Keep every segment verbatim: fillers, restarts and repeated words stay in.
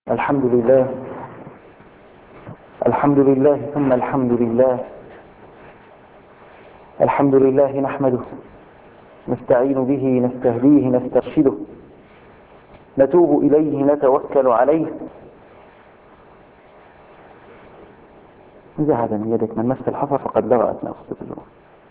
الحمد لله الحمد لله ثم الحمد لله الحمد لله نحمده نستعين به نستهديه نسترشده نتوب إليه نتوكل عليه. نزع هذا من يدك، من مس الحصى فقد لغى أثناء خطبة الجمعة.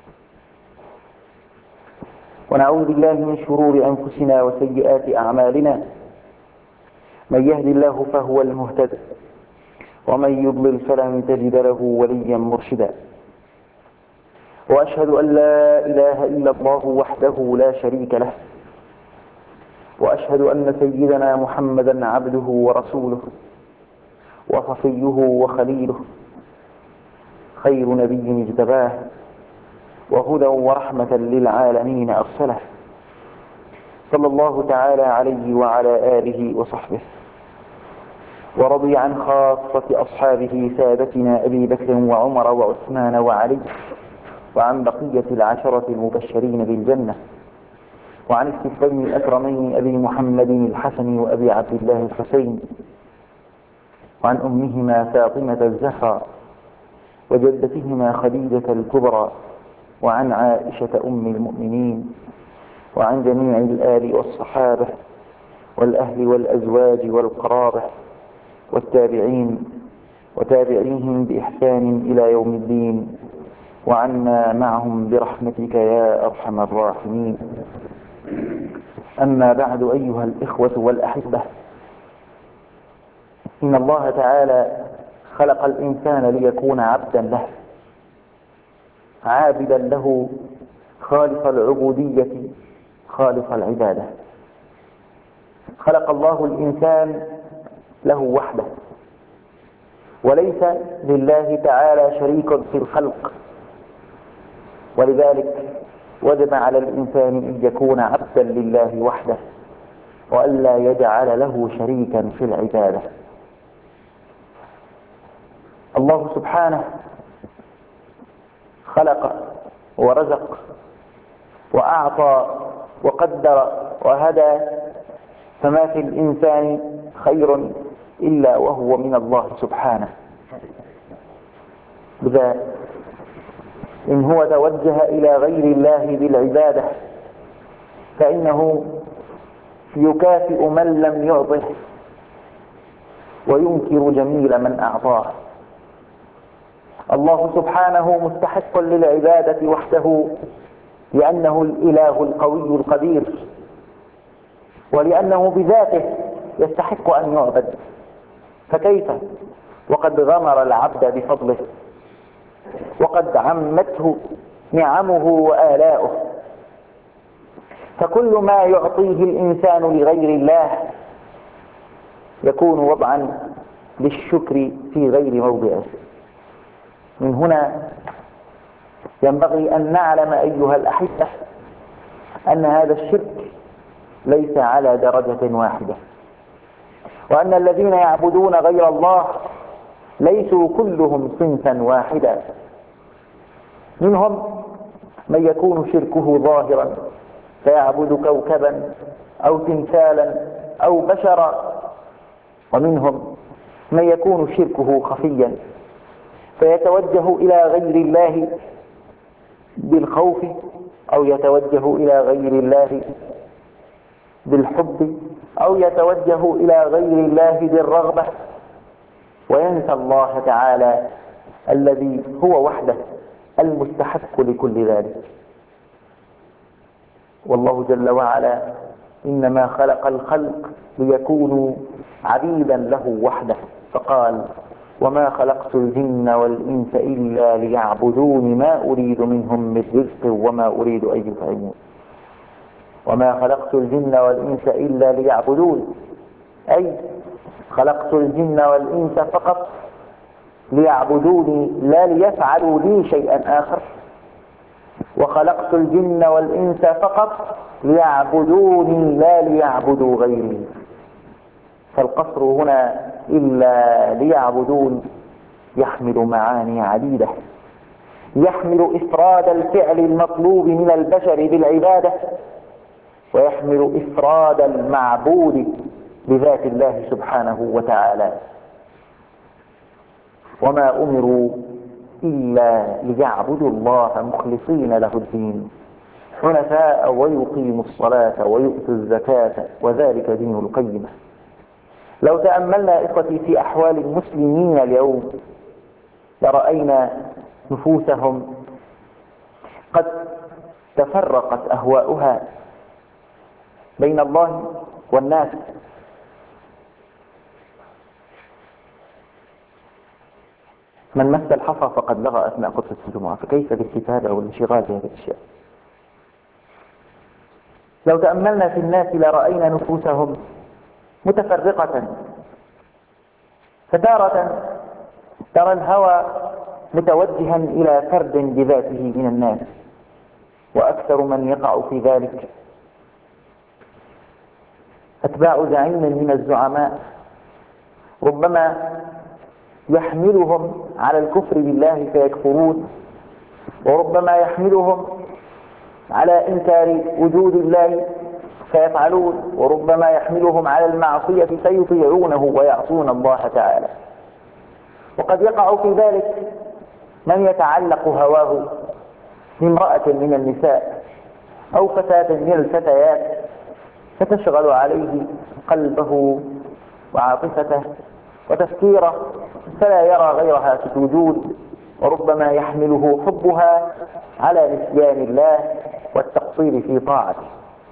ونعوذ بالله من شرور أنفسنا وسيئات أعمالنا، من يهد الله فهو المهتد ومن يضلل فلن تجد له وليا مرشدا. وأشهد أن لا إله إلا الله وحده لا شريك له، وأشهد أن سيدنا محمدا عبده ورسوله وصفيه وخليله، خير نبي اجتباه وهدى ورحمة للعالمين أرسله، صلى الله تعالى عليه وعلى آله وصحبه. ورضي عن خاصة أصحابه سادتنا أبي بكر وعمر وعثمان وعلي، وعن بقية العشرة المبشرين بالجنة، وعن السفين الأكرمين أبي محمد الحسن وأبي عبد الله الحسين، وعن أمهما فاطمة الزهراء وجدتهما خديجة الكبرى، وعن عائشة أم المؤمنين، وعن جميع الآل والصحابة والأهل والأزواج والقرابة والتابعين وتابعيهم بإحسان إلى يوم الدين، وعنا معهم برحمتك يا أرحم الراحمين. أما بعد، أيها الإخوة والأحبة، إن الله تعالى خلق الإنسان ليكون عبدا له، عابدا له، خالص العبودية، خالص العبادة. خلق الله الإنسان له وحده، وليس لله تعالى شريك في الخلق، ولذلك وجب على الإنسان أن يكون عبدا لله وحده، وألا يجعل له شريكا في العبادة. الله سبحانه خلق ورزق وأعطى وقدر وهدى، فما في الإنسان خير إلا وهو من الله سبحانه. لذا إن هو توجه إلى غير الله بالعبادة فإنه يكافئ من لم يعطه وينكر جميل من أعطاه. الله سبحانه مستحق للعبادة وحده، لأنه الإله القوي القدير، ولأنه بذاته يستحق أن يعبد، فكيف وقد غمر العبد بفضله وقد عمته نعمه وآلاؤه. فكل ما يعطيه الإنسان لغير الله يكون وضعا للشكر في غير موضعه. من هنا ينبغي أن نعلم أيها الأحبة أن هذا الشرك ليس على درجة واحدة، وأن الذين يعبدون غير الله ليسوا كلهم صنفا واحدا. منهم من يكون شركه ظاهرا فيعبد كوكبا أو تمثالا أو بشرا، ومنهم من يكون شركه خفيا فيتوجه إلى غير الله بالخوف، أو يتوجه إلى غير الله بالحب، أو يتوجه إلى غير الله بالرغبة، وينسى الله تعالى الذي هو وحده المستحق لكل ذلك. والله جل وعلا إنما خلق الخلق ليكونوا عبيدا له وحده، فقال: وما خلقت الجن والإنس إلا ليعبدون ما أريد منهم من رزق وما أريد أن يطعمون. وما خلقت الجن والإنس إلا ليعبدون، أي خلقت الجن والإنس فقط ليعبدوني لا ليفعلوا لي شيئا آخر، وخلقت الجن والإنس فقط ليعبدوني لا ليعبدوا غيري. فالقصر هنا إلا ليعبدون يحمل معاني عديدة، يحمل إفراد الفعل المطلوب من البشر بالعبادة، ويحمل إفراد المعبود بذات الله سبحانه وتعالى. وما أمروا إلا ليعبدوا الله مخلصين له الدين حنفاء ويقيموا الصلاة ويؤتوا الزكاة وذلك دين القيمة. لو تأملنا إخوتي في أحوال المسلمين اليوم لرأينا نفوسهم قد تفرقت أهواؤها بين الله والناس. من مس الحصى فقد لغى أثناء خطبة الجمعة، فكيف بالكتابة والانشغال بهذه الأشياء؟ لو تأملنا في الناس لرأينا نفوسهم متفرقة، فتارة ترى الهوى متوجها إلى فرد بذاته من الناس، وأكثر من يقع في ذلك أتباع زعيم من الزعماء ربما يحملهم على الكفر بالله فيكفرون، وربما يحملهم على إنكار وجود الله فيفعلون، وربما يحملهم على المعصية فيطيعونه ويعصون الله تعالى. وقد يقع في ذلك من يتعلق هواه بامرأة من النساء أو فتاة من الفتيات فتشغل عليه قلبه وعاطفته وتفكيره فلا يرى غيرها في الوجود، وربما يحمله حبها على نسيان الله والتقصير في طاعته.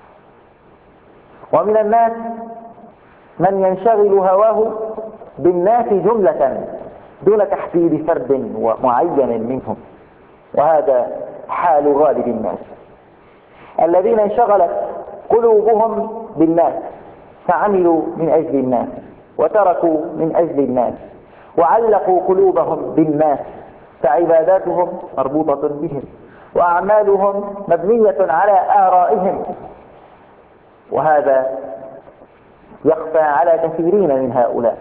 ومن الناس من ينشغل هواه بالناس جملة دون تحديد فرد معين منهم، وهذا حال غالب الناس الذين انشغلت قلوبهم بالناس فعملوا من أجل الناس وتركوا من أجل الناس وعلقوا قلوبهم بالناس، فعباداتهم مربوطة بهم وأعمالهم مبنية على آرائهم، وهذا يخفى على كثيرين من هؤلاء.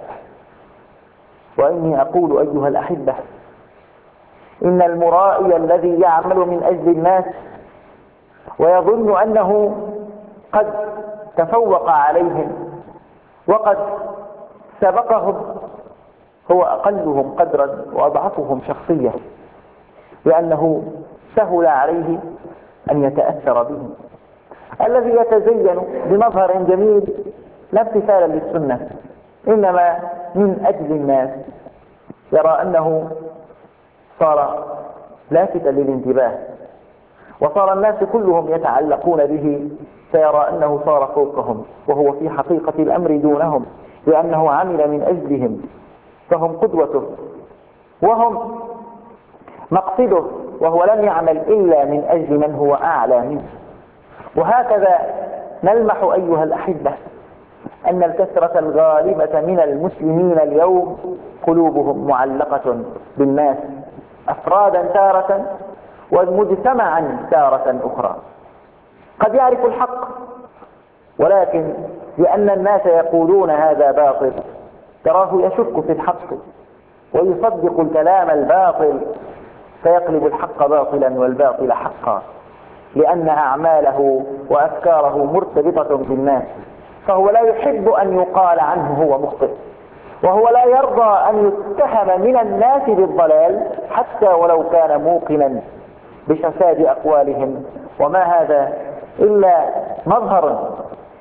وإني أقول أيها الأحبة إن المرائي الذي يعمل من أجل الناس ويظن أنه قد تفوق عليهم وقد سبقهم هو أقلهم قدرا وأضعفهم شخصية، لأنه سهل عليه أن يتأثر بهم. الذي يتزين بمظهر جميل لا امتثالا للسنة إنما من أجل الناس يرى أنه صار لافتا للانتباه، وصار الناس كلهم يتعلقون به فيرى أنه صار فوقهم، وهو في حقيقة الأمر دونهم، لأنه عمل من أجلهم فهم قدوته وهم مقصده، وهو لم يعمل إلا من أجل من هو أعلى منه. وهكذا نلمح أيها الأحبة أن الكثرة الغالبة من المسلمين اليوم قلوبهم معلقة بالناس أفرادا تارة ومجتمعا تارة أخرى. قد يعرف الحق ولكن لأن الناس يقولون هذا باطل تراه يشك في الحق ويصدق الكلام الباطل فيقلب الحق باطلا والباطل حقا، لأن أعماله وأفكاره مرتبطة بالناس، فهو لا يحب أن يقال عنه هو مخطئ، وهو لا يرضى أن يتهم من الناس بالضلال حتى ولو كان موقنا بفساد أقوالهم. وما هذا إلا مظهر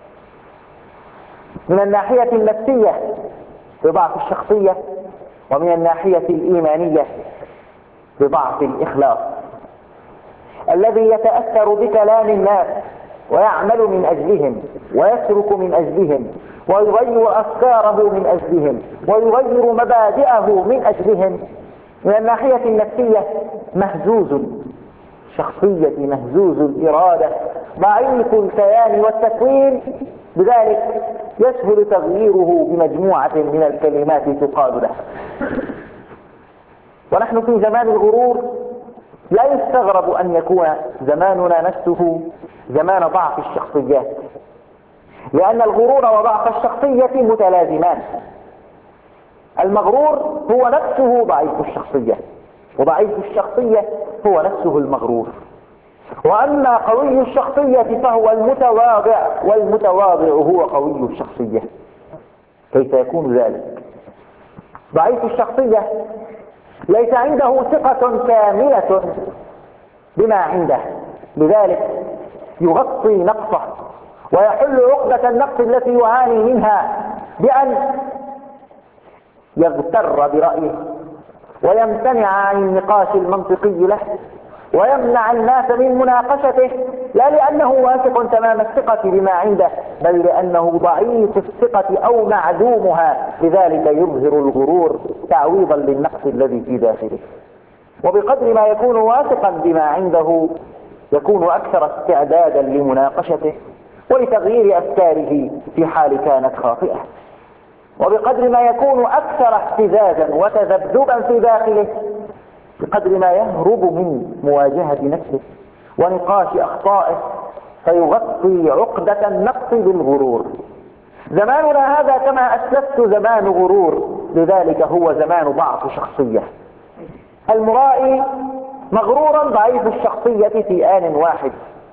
من الناحية النفسية بضعف الشخصية، ومن الناحية الإيمانية بضعف الإخلاص. الذي يتأثر بكلام الناس ويعمل من أجلهم ويترك من أجلهم ويغير أفكاره من أجلهم ويغير مبادئه من أجلهم، من الناحية النفسية مهزوز شخصية، مهزوز الإرادة، ضعيف الكيان والتكوين، بذلك يسهل تغييره بمجموعة من الكلمات تقال له. ونحن في زمان الغرور لا يستغرب أن يكون زماننا نفسه زمان ضعف الشخصيات، لأن الغرور وضعف الشخصية متلازمان. المغرور هو نفسه ضعيف الشخصية، وضعيف الشخصية هو نفسه المغرور. وأما قوي الشخصية فهو المتواضع، والمتواضع هو قوي الشخصية. كيف يكون ذلك؟ ضعيف الشخصية ليس عنده ثقة كاملة بما عنده، لذلك يغطي نقصه ويحل عقدة النقص التي يعاني منها بأن يغتر برأيه ويمتنع عن النقاش المنطقي له ويمنع الناس من مناقشته، لا لأنه واثق تمام الثقة بما عنده، بل لأنه ضعيف الثقة أو معدومها، لذلك يظهر الغرور تعويضا للنقص الذي في داخله. وبقدر ما يكون واثقا بما عنده يكون أكثر استعدادا لمناقشته ولتغيير أفكاره في حال كانت خاطئة. وبقدر ما يكون أكثر اهتزازا وتذبذبا في داخله بقدر ما يهرب من مواجهة نفسه ونقاش أخطائه فيغطي عقدة النقص بالغرور. زماننا هذا كما أسلفت زمان غرور، لذلك هو زمان ضعف شخصية. المرائي مغرورا ضعيف الشخصية في آن واحد،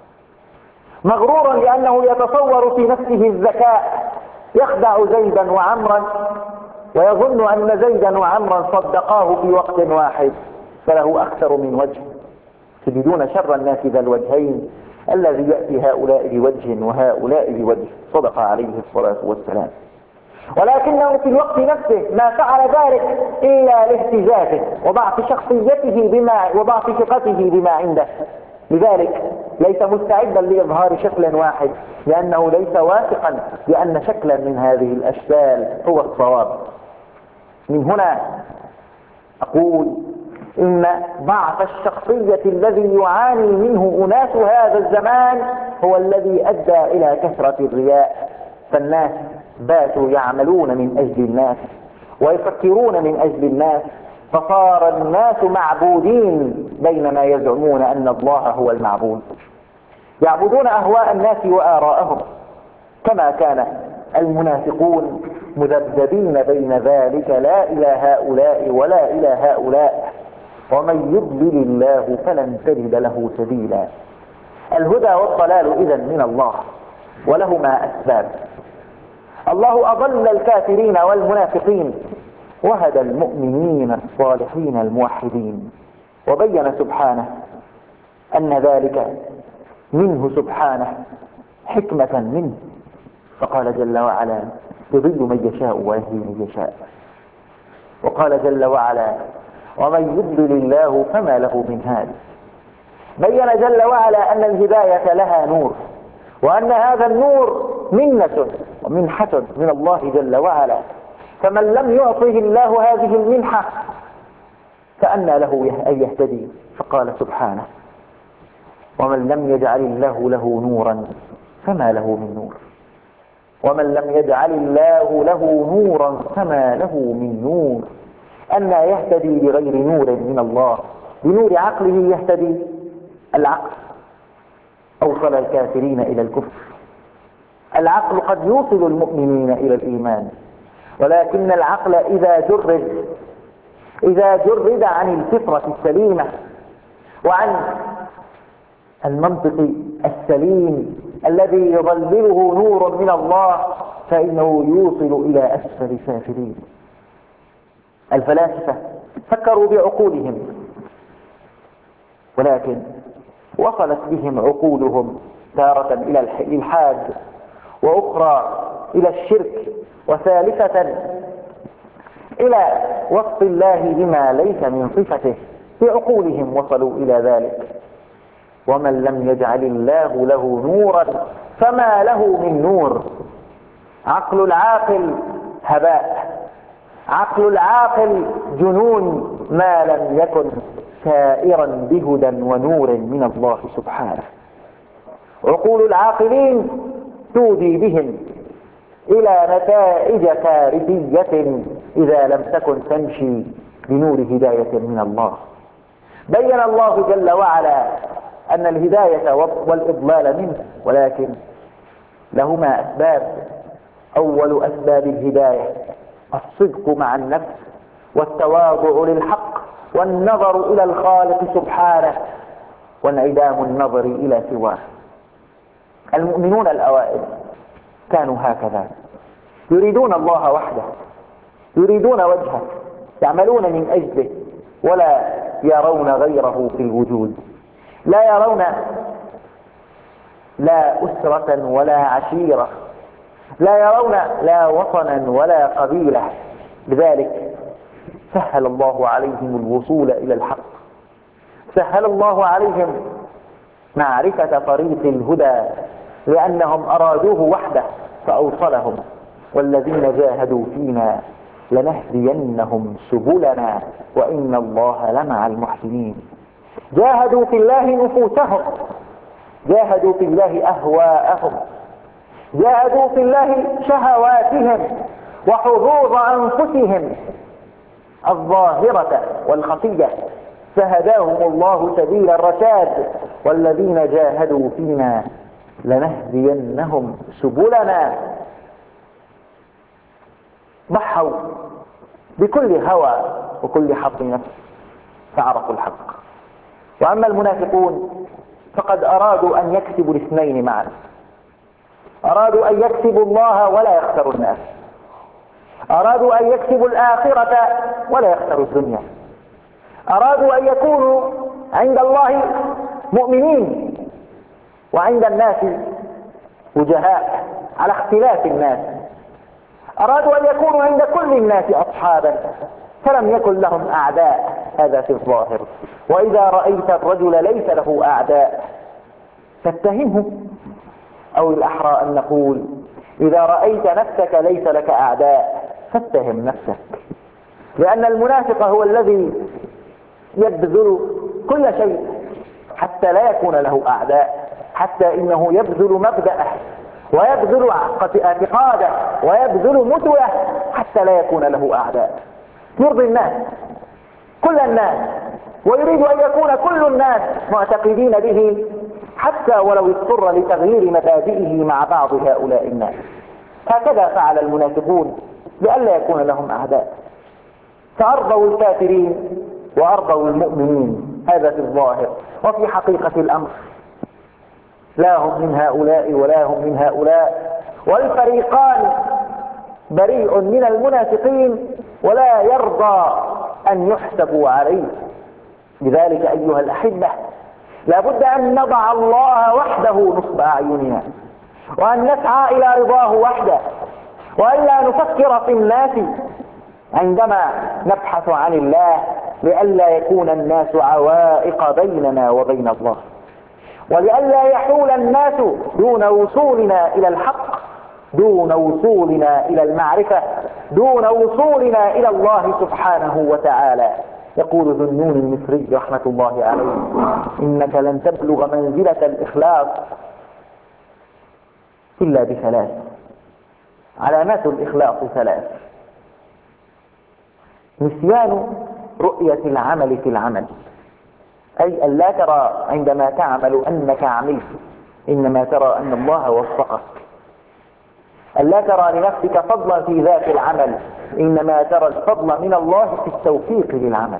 مغرورا لأنه يتصور في نفسه الذكاء، يخدع زيدا وعمرا ويظن أن زيدا وعمرا صدقاه في وقت واحد، فله أكثر من وجه. تجدون شر الناس ذا الوجهين الذي يأتي هؤلاء بوجه وهؤلاء بوجه، صدق عليه الصلاة والسلام. ولكنه في الوقت نفسه ما فعل ذلك إلا لاهتزازه وضعف شخصيته بما وضعف ثقته بما عنده، لذلك ليس مستعدا لإظهار شكل واحد لأنه ليس واثقا بأن شكلا من هذه الأشكال هو الصواب. من هنا أقول إن ضعف الشخصية الذي يعاني منه أناس هذا الزمان هو الذي أدى إلى كثرة الرياء، فالناس باتوا يعملون من أجل الناس ويفكرون من أجل الناس، فصار الناس معبودين بينما يزعمون أن الله هو المعبود. يعبدون أهواء الناس وآراءهم، كما كان المنافقون مذبذبين بين ذلك، لا إلى هؤلاء ولا إلى هؤلاء. ومن يضلل الله فلن تجد له سبيلا. الهدى والضلال إذن من الله ولهما أسباب. الله أضل الكافرين والمنافقين وهدى المؤمنين الصالحين الموحدين، وبين سبحانه أن ذلك منه سبحانه حكمة منه، فقال جل وعلا يضل من يشاء ويهدي من يشاء. وقال جل وعلا ومن يضلل الله فما له من هاد. بين جل وعلا أن الهداية لها نور، وأن هذا النور منة ومنحة من الله جل وعلا، فمن لم يعطه الله هذه المنحة فأنى له أن يهتدي. فقال سبحانه ومن لم يجعل الله له نورا فما له من نور، ومن لم يجعل الله له نورا فما له من نور. أنى يهتدي بغير نور من الله؟ بنور عقله يهتدي. العقل أوصل الكافرين إلى الكفر. العقل قد يوصل المؤمنين إلى الإيمان، ولكن العقل إذا جرد إذا جرد عن الفطرة السليمة وعن المنطق السليم الذي يظلله نور من الله فإنه يوصل إلى أسفل سافلين. الفلاسفة فكروا بعقولهم، ولكن وصلت بهم عقولهم تارة إلى الإلحاد، وأخرى إلى الشرك، وثالثة إلى وصف الله بما ليس من صفته. بعقولهم وصلوا إلى ذلك. ومن لم يجعل الله له نورا فما له من نور. عقل العاقل هباء، عقل العاقل جنون ما لم يكن سائرا بهدى ونور من الله سبحانه. عقول العاقلين تودي بهم إلى نتائج كارثية إذا لم تكن تمشي بنور هداية من الله. بين الله جل وعلا أن الهداية والإضلال منه، ولكن لهما أسباب. أول أسباب الهداية الصدق مع النفس والتواضع للحق والنظر إلى الخالق سبحانه وانعدام النظر إلى سواه. المؤمنون الأوائل كانوا هكذا، يريدون الله وحده، يريدون وجهه، يعملون من أجله، ولا يرون غيره في الوجود. لا يرون لا أسرة ولا عشيرة، لا يرون لا وطنا ولا قبيلة. لذلك سهل الله عليهم الوصول إلى الحق، سهل الله عليهم معرفة طريق الهدى، لأنهم أرادوه وحده فأوصلهم. والذين جاهدوا فينا لنهدينهم سبلنا وإن الله لمع المحسنين. جاهدوا في الله نفوسهم، جاهدوا في الله أهواءهم، جاهدوا في الله شهواتهم وحظوظ أنفسهم الظاهرة والخفية، فهداهم الله سبيل الرشاد. والذين جاهدوا فينا لنهدينهم سبلنا. ضحوا بكل هوى وكل حظ نفس فعرفوا الحق. وأما المنافقون فقد أرادوا أن يكسبوا الاثنين معا، أرادوا أن يكسبوا الله ولا يخسروا الناس، أرادوا أن يكسبوا الآخرة ولا يخسروا الدنيا، أرادوا أن يكونوا عند الله مؤمنين وعند الناس وجهاء على اختلاف الناس، أرادوا أن يكونوا عند كل الناس أصحابا فلم يكن لهم أعداء. هذا في الظاهر. وإذا رأيت الرجل ليس له أعداء فاتهمه، أو الأحرى أن نقول إذا رأيت نفسك ليس لك أعداء فاتهم نفسك، لأن المنافق هو الذي يبذل كل شيء حتى لا يكون له أعداء، حتى إنه يبذل مبدأه ويبذل اعتقاده ويبذل متوه حتى لا يكون له أعداء. يرضي الناس كل الناس ويريد أن يكون كل الناس معتقدين به حتى ولو اضطر لتغيير مبادئه مع بعض هؤلاء الناس. هكذا فعل المنافقون لئلا يكون لهم أعداء، فأرضوا الكافرين وأرضوا المؤمنين. هذا في الظاهر. وفي حقيقة الأمر لا هم من هؤلاء ولا هم من هؤلاء، والفريقان بريء من المنافقين ولا يرضى أن يحسبوا عليه. لذلك أيها الأحبة لا بد أن نضع الله وحده نصب أعيننا، وأن نسعى إلى رضاه وحده، وأن لا نفكر في الناس عندما نبحث عن الله، لئلا يكون الناس عوائق بيننا وبين الله، ولئلا يحول الناس دون وصولنا إلى الحق، دون وصولنا إلى المعرفة، دون وصولنا إلى الله سبحانه وتعالى. يقول ذو النون المصري رحمة الله عليه: إنك لن تبلغ منزلة الإخلاص إلا بثلاث. علامات الإخلاص ثلاث: نسيان رؤية العمل في العمل، أي أن لا ترى عندما تعمل أنك عملت، إنما ترى أن الله وفقك. أن لا ترى لنفسك فضلا في ذات العمل، إنما ترى الفضل من الله في التوفيق للعمل.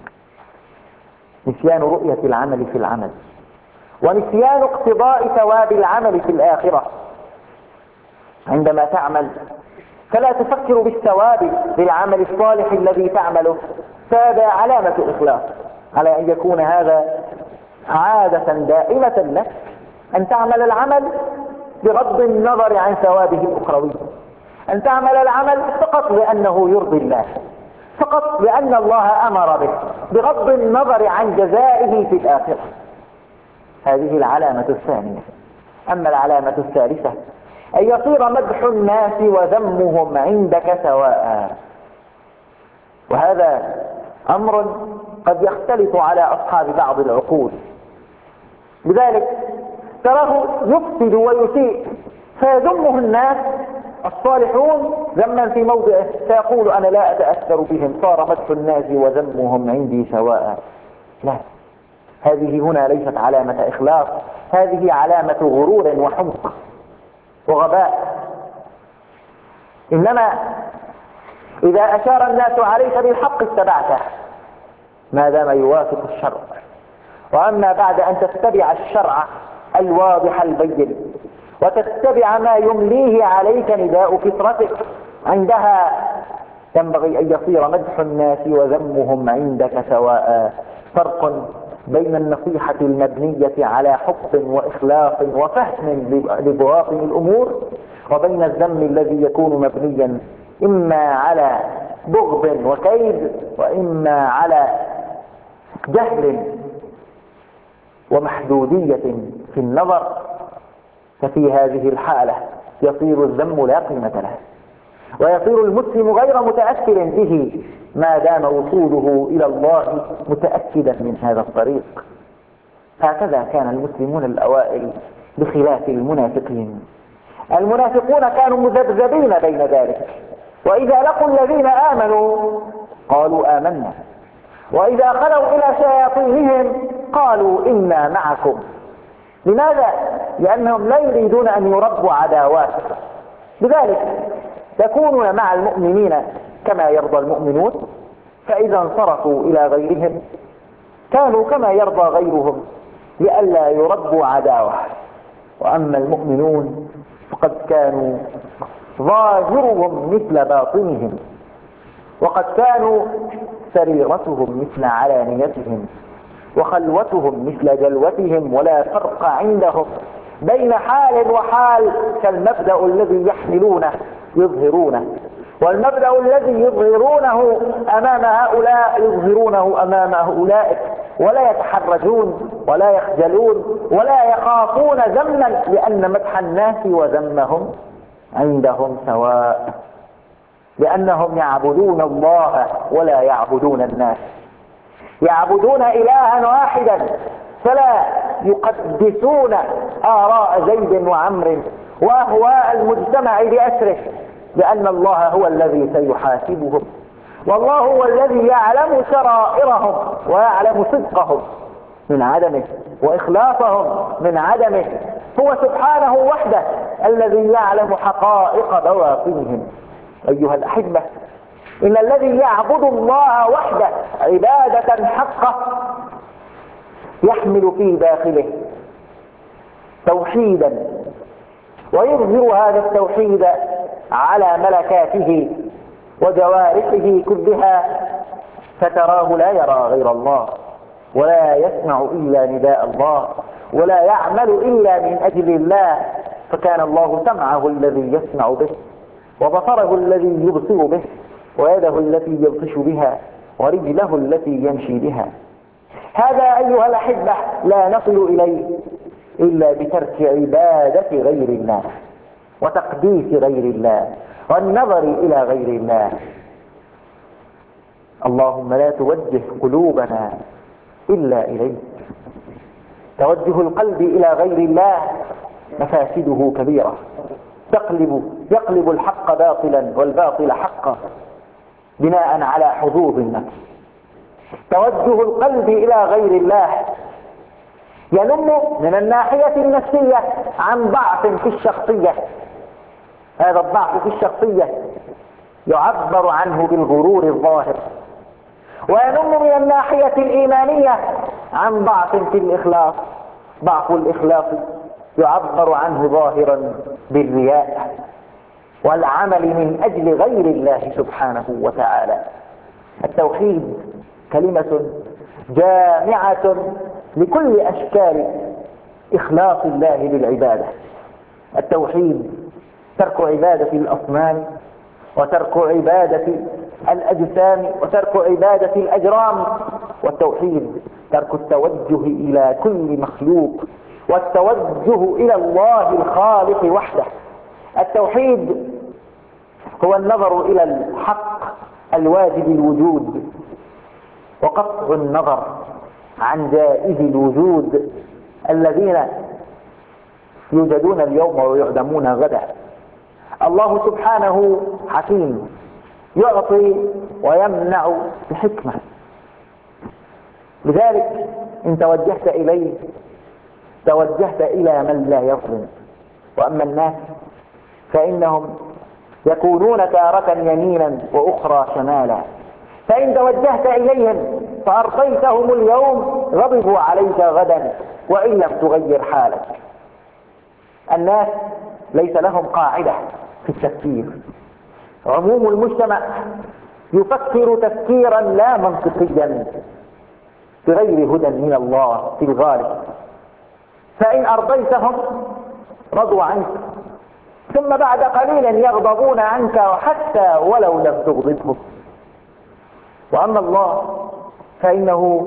نسيان رؤية العمل في العمل، ونسيان اقتضاء ثواب العمل في الآخرة. عندما تعمل فلا تفكر بالثواب بالعمل الصالح الذي تعمله، فهذا علامة إخلاص، على أن يكون هذا عادة دائمة لك أن تعمل العمل بغض النظر عن ثوابه الأخروي، أن تعمل العمل فقط لأنه يرضي الله، فقط لأن الله أمر به، بغض النظر عن جزائه في الآخرة. هذه العلامة الثانية. أما العلامة الثالثة أن يصير مدح الناس وذمهم عندك سواء، وهذا أمر قد يختلط على أصحاب بعض العقول. لذلك تراه يفسد ويسيء فيذمه الناس الصالحون ذما في موضعه، فيقول أنا لا أتأثر بهم، صار مدح الناس وذمهم عندي سواء. لا، هذه هنا ليست علامة إخلاص، هذه علامة غرور وحمق وغباء. إنما إذا أشار الناس عليك بالحق اتبعته ما دام يوافق الشرع. وأما بعد أن تتبع الشرع الواضح البين وتتبع ما يمليه عليك نداء فطرتك. عندها ينبغي أن يصير مدح الناس وذمهم عندك سواء. فرق بين النصيحة المبنية على حب وإخلاص وفهم لبواطن الأمور، وبين الذم الذي يكون مبنيا إما على بغض وكيد، وإما على جهل ومحدودية في النظر. ففي هذه الحالة يصير الذم لا قيمة له، ويصير المسلم غير متأكد به ما دام وصوله إلى الله متأكدا من هذا الطريق. هكذا كان المسلمون الأوائل بخلاف المنافقين. المنافقون كانوا مذبذبين بين ذلك، وإذا لقوا الذين آمنوا قالوا آمنا، وإذا خلوا إلى شياطينهم قالوا إنا معكم. لماذا؟ لأنهم لا يريدون أن يربوا عداوات. لذلك يكونون مع المؤمنين كما يرضى المؤمنون، فإذا انصرفوا إلى غيرهم كانوا كما يرضى غيرهم لئلا يربوا عداوة. وأما المؤمنون فقد كانوا ظاهرهم مثل باطنهم، وقد كانوا سريرتهم مثل علانيتهم، وخلوتهم مثل جلوتهم، ولا فرق عندهم بين حال وحال، كالمبدأ الذي يحملونه يظهرونه، والمبدأ الذي يظهرونه أمام هؤلاء يظهرونه أمام أولئك، ولا يتحرجون ولا يخجلون ولا يخافون ذما، لأن مدح الناس وذمهم عندهم سواء، لأنهم يعبدون الله ولا يعبدون الناس، يعبدون إلها واحدا، فلا يقدسون آراء زيد وعمر وأهواء المجتمع بأسره، لأن الله هو الذي سيحاسبهم، والله هو الذي يعلم سرائرهم ويعلم صدقهم من عدمه وإخلاصهم من عدمه. هو سبحانه وحده الذي يعلم حقائق بواطنهم. أيها الأحبة، إن الذي يعبد الله وحده عبادة حقة يحمل في داخله توحيدا، ويظهر هذا التوحيد على ملكاته وجوارحه كلها، فتراه لا يرى غير الله، ولا يسمع إلا نداء الله، ولا يعمل إلا من أجل الله. فكان الله سمعه الذي يسمع به، وبصره الذي يبصر به، ويده التي يبطش بها، ورجله التي يمشي بها. هذا أيها الأحبة لا نصل إليه إلا بترك عبادة غير الله، وتقديس غير الله، والنظر إلى غير الله. اللهم لا توجه قلوبنا إلا إليك. توجه القلب إلى غير الله مفاسده كبيرة، تقلب يقلب الحق باطلا والباطل حقا بناء على حظوظ النفس. توجه القلب إلى غير الله ينم من الناحية النفسية عن ضعف في الشخصية. هذا الضعف في الشخصية يعبر عنه بالغرور الظاهر، وينم من الناحية الإيمانية عن ضعف في الإخلاص. ضعف الإخلاص يعبر عنه ظاهرا بالرياء والعمل من أجل غير الله سبحانه وتعالى. التوحيد كلمة جامعة لكل أشكال إخلاص الله للعبادة. التوحيد ترك عبادة الأصنام، وترك عبادة الأجسام، وترك عبادة الأجرام. والتوحيد ترك التوجه إلى كل مخلوق، والتوجه إلى الله الخالق وحده. التوحيد هو النظر إلى الحق الواجب الوجود، وقطع النظر عن جائز الوجود الذين يوجدون اليوم ويعدمون غدا. الله سبحانه حكيم، يعطي ويمنع بحكمة. لذلك إن توجهت إليه توجهت إلى من لا يظلم. وأما الناس فإنهم يكونون تارة يمينا وأخرى شمالا، فإن توجهت إليهم فأرضيتهم اليوم غضبوا عليك غدا وإن لم تغير حالك. الناس ليس لهم قاعدة في التفكير. عموم المجتمع يفكر تفكيرا لا منطقيا بغير هدى من الله في الغالب، فإن أرضيتهم رضوا عنك، ثم بعد قليل يغضبون عنك حتى ولو لم تغضبهم. وأما الله فإنه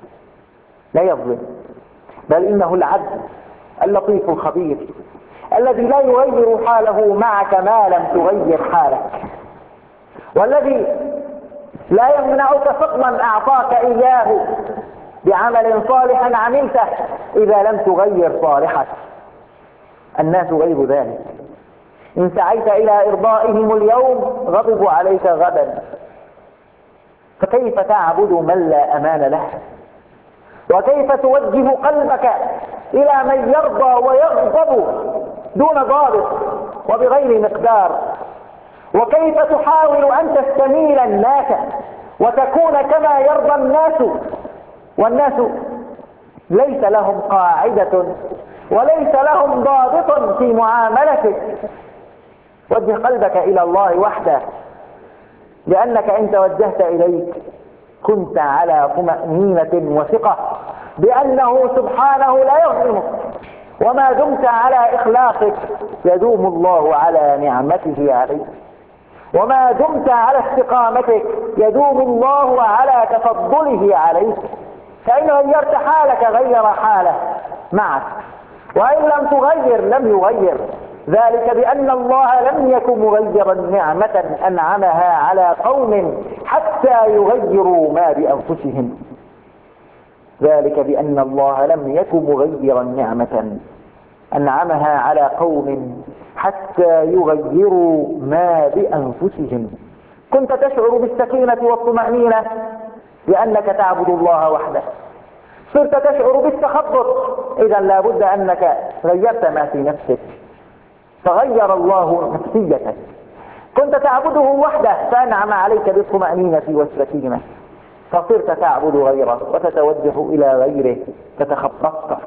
لا يظلم، بل إنه العدل اللطيف الخبير الذي لا يغير حاله معك ما لم تغير حالك، والذي لا يمنعك فضلا أعطاك إياه بعمل صالح عملته إذا لم تغير صالحك. الناس غير ذلك، إن سعيت إلى إرضائهم اليوم غضبوا عليك غدا، فكيف تعبد من لا أمان له؟ وكيف توجه قلبك إلى من يرضى ويغضب دون ضابط وبغير مقدار؟ وكيف تحاول أن تستميل الناس وتكون كما يرضى الناس، والناس ليس لهم قاعدة وليس لهم ضابط في معاملتك؟ وجه قلبك إلى الله وحده، لأنك إن توجهت إليك كنت على طمأنينة وثقة بأنه سبحانه لا يظلمك، وما دمت على إخلاصك يدوم الله على نعمته عليك، وما دمت على استقامتك يدوم الله على تفضله عليك. فإن غيرت حالك غير حاله معك، وإن لم تغير لم يغير، ذلك بأن الله لم يكن مغيرا نعمة أنعمها على قوم حتى يغيروا ما بأنفسهم. ذلك بأن الله لم يكن مغيرا نعمة أنعمها على قوم حتى يغيروا ما بأنفسهم. كنت تشعر بالسكينة والطمأنينة لأنك تعبد الله وحده، صرت تشعر بالتخبط، إذا لا بد أنك غيرت ما في نفسك فغير الله نفسيتك. كنت تعبده وحده فأنعم عليك بالطمأنينة والسكينة، فصرت تعبد غيره وتتوجه إلى غيره فتخبطت.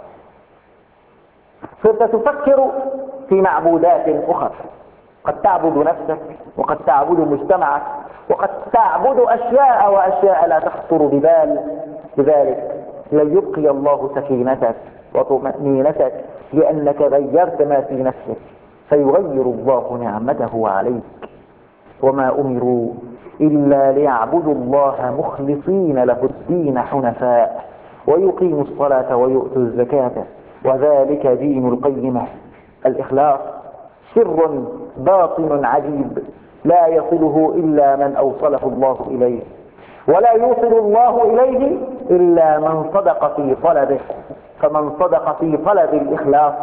صرت تفكر في معبودات أخرى، قد تعبد نفسك وقد تعبد مجتمعك وقد تعبد أشياء وأشياء لا تخطر ببال. لذلك لن يبقي الله سكينتك وطمأنينتك لأنك غيرت ما في نفسك، فيغير الله نعمته عليك. وما أمروا إلا ليعبدوا الله مخلصين له الدين حنفاء ويقيموا الصلاة ويؤتوا الزكاة وذلك دين القيمة. الإخلاص سر باطن عجيب لا يصله إلا من أوصله الله إليه، ولا يوصل الله إليه إلا من صدق في طلبه. فمن صدق في طلب الإخلاص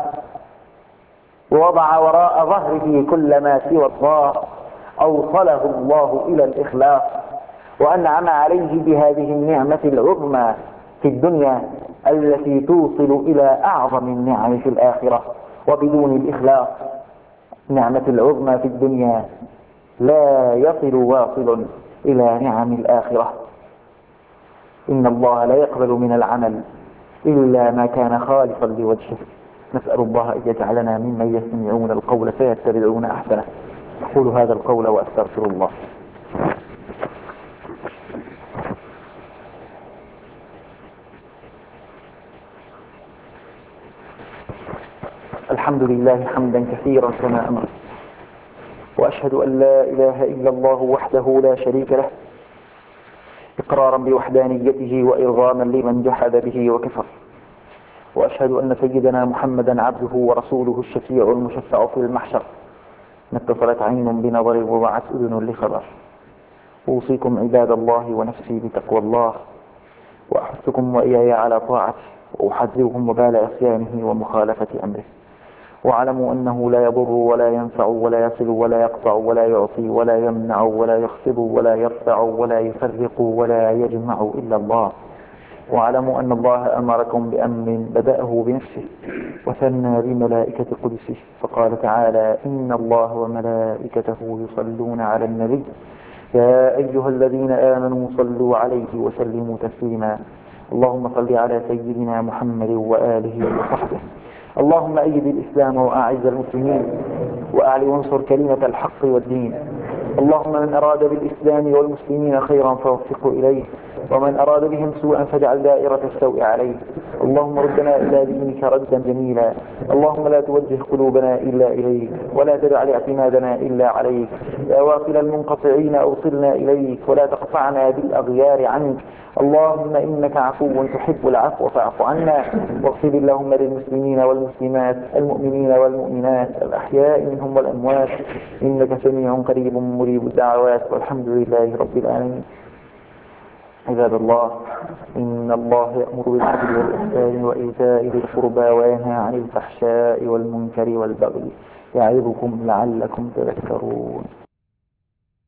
ووضع وراء ظهره كل ما سوى الله أوصله الله إلى الإخلاص، وأنعم عليه بهذه النعمة العظمى في الدنيا التي توصل إلى أعظم النعم في الآخرة. وبدون الإخلاص نعمة العظمى في الدنيا لا يصل واصل إلى نعم الآخرة. إن الله لا يقبل من العمل إلا ما كان خالصا لوجهه. نسأل الله أن يجعلنا ممن يستمعون القول فيتبعون أحسنه. أقول هذا القول وأستغفر الله. الحمد لله حمدا كثيرا كما أمر، وأشهد أن لا إله إلا الله وحده لا شريك له، إقرارا بوحدانيته وإرغاما لمن جحد به وكفر. وأشهد أن سيدنا محمدا عبده ورسوله الشفيع المشفع في المحشر. ما اتصلت عين بنظر ووعت أذن لخبر. أوصيكم عباد الله ونفسي بتقوى الله، وأحثكم وإياي على طاعته، وأحذركم وبال عصيانه ومخالفة أمره. واعلموا أنه لا يضر ولا ينفع ولا يصل ولا يقطع ولا يعطي ولا يمنع ولا يخفض ولا يرفع ولا يفرق ولا يجمع إلا الله. واعلموا أن الله أمركم بأمر بدأه بنفسه وثنى بملائكة قدسه، فقال تعالى: إن الله وملائكته يصلون على النبي يا أيها الذين آمنوا صلوا عليه وسلموا تسليما. اللهم صل على سيدنا محمد وآله وصحبه. اللهم أيد الإسلام وأعز المسلمين وأعلي وانصر كلمة الحق والدين. اللهم من أراد بالإسلام والمسلمين خيرا فوفقه إليه، ومن أراد بهم سوءا فاجعل دائرة السوء عليه. اللهم ردنا إلى دينك ردا جميلا. اللهم لا توجه قلوبنا إلا إليك، ولا تجعل اعتمادنا إلا عليك. يا واصل المنقطعين أوصلنا إليك، ولا تقطعنا بالأغيار عنك. اللهم إنك عفو تحب العفو فاعف عنا، واغفر اللهم للمسلمين والمسلمات، المؤمنين والمؤمنات، الأحياء منهم والأموات، إنك سميع قريب مجيب الدعوات، والحمد لله رب العالمين. عباد الله، إن الله يأمر بالعدل والإحسان وإيتاء ذي القربى وينهى عن الفحشاء والمنكر والبغي، يعظكم لعلكم تذكرون.